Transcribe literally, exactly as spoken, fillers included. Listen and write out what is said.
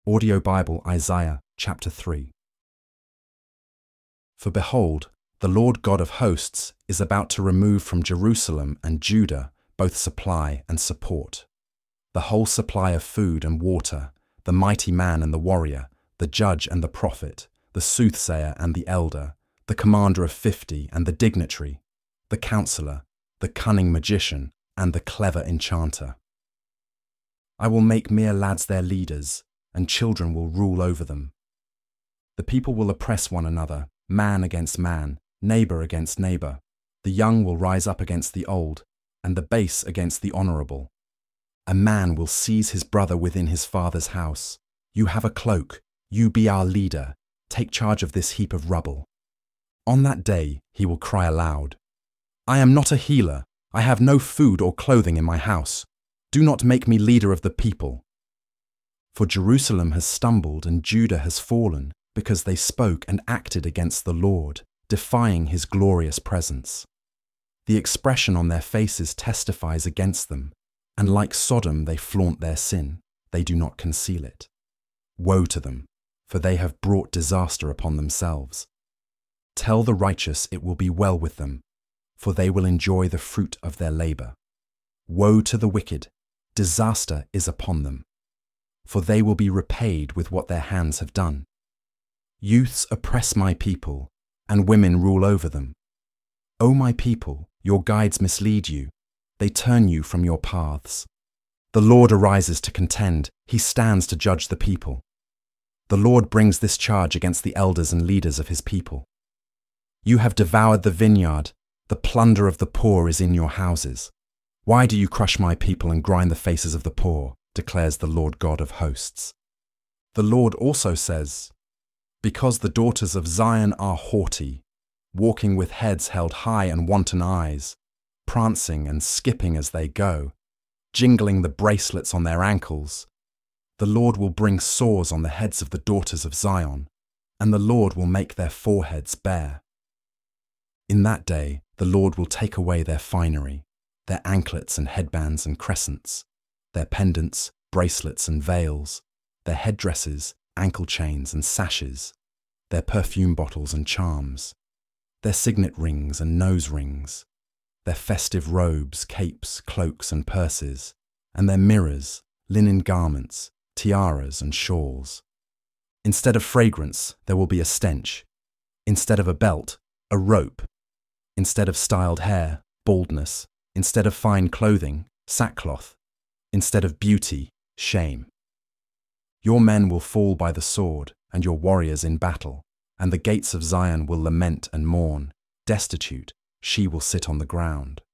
Audio Bible, Isaiah chapter three. For behold, the Lord God of hosts is about to remove from Jerusalem and Judah both supply and support, the whole supply of food and water, the mighty man and the warrior, the judge and the prophet, the soothsayer and the elder, the commander of fifty and the dignitary, the counselor, the cunning magician, and the clever enchanter. I will make mere lads their leaders, and children will rule over them. The people will oppress one another, man against man, neighbor against neighbor. The young will rise up against the old, and the base against the honorable. A man will seize his brother within his father's house. You have a cloak, you be our leader, take charge of this heap of rubble. On that day he will cry aloud, I am not a healer, I have no food or clothing in my house. Do not make me leader of the people. For Jerusalem has stumbled and Judah has fallen, because they spoke and acted against the Lord, defying his glorious presence. The expression on their faces testifies against them, and like Sodom they flaunt their sin, they do not conceal it. Woe to them, for they have brought disaster upon themselves. Tell the righteous it will be well with them, for they will enjoy the fruit of their labor. Woe to the wicked, disaster is upon them, for they will be repaid with what their hands have done. Youths oppress my people, and women rule over them. O my people, your guides mislead you, they turn you from your paths. The Lord arises to contend, he stands to judge the people. The Lord brings this charge against the elders and leaders of his people. You have devoured the vineyard, the plunder of the poor is in your houses. Why do you crush my people and grind the faces of the poor, declares the Lord God of hosts. The Lord also says, because the daughters of Zion are haughty, walking with heads held high and wanton eyes, prancing and skipping as they go, jingling the bracelets on their ankles, the Lord will bring sores on the heads of the daughters of Zion, and the Lord will make their foreheads bare. In that day the Lord will take away their finery, their anklets and headbands and crescents, their pendants, bracelets and veils, their headdresses, ankle chains and sashes, their perfume bottles and charms, their signet rings and nose rings, their festive robes, capes, cloaks and purses, and their mirrors, linen garments, tiaras and shawls. Instead of fragrance, there will be a stench. Instead of a belt, a rope. Instead of styled hair, baldness. Instead of fine clothing, sackcloth. Instead of beauty, shame. Your men will fall by the sword, and your warriors in battle, and the gates of Zion will lament and mourn. Destitute, she will sit on the ground.